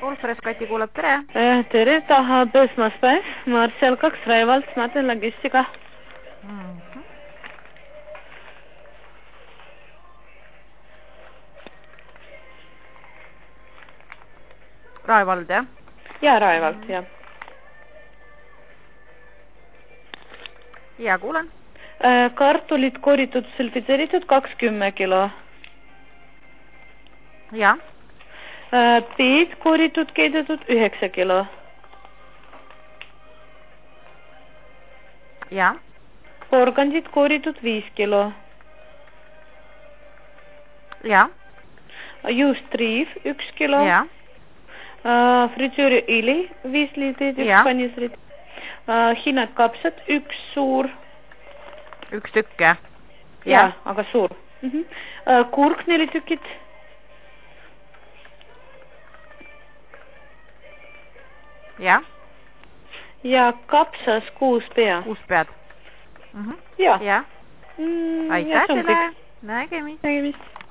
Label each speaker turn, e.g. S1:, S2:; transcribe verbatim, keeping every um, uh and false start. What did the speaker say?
S1: Ulfres Kati kuulab, tere!
S2: Tere, tahab esmaspäev, Marcel kaks Raivalt, ma teen logistika.
S1: Mm -hmm. Raevald, jah?
S2: Jaa, Raevalt, mm -hmm. jah.
S1: Ja, kuulen.
S2: Kartulid koritud, sulfitseeritud kakskümmend kilo.
S1: Ja.
S2: Peed koritud, keedetud üheksa kilo.
S1: Ja.
S2: Porgandid koritud viis kilo.
S1: Ja.
S2: Juustriiv üks kilo.
S1: Ja.
S2: Fritüüriõli viis liitrit, üks panisrit. Hinnad kapsad, üks suur.
S1: Üks tükk, jah?
S2: Jaa, aga suur. Mm -hmm. Kurk neli tükid.
S1: Ja.
S2: Ja kapsas kuus pea.
S1: Kuus pead. Mm -hmm.
S2: Ja.
S1: Ja.
S2: Mm,
S1: aitäh teile. Nägemist.
S2: Nägemist.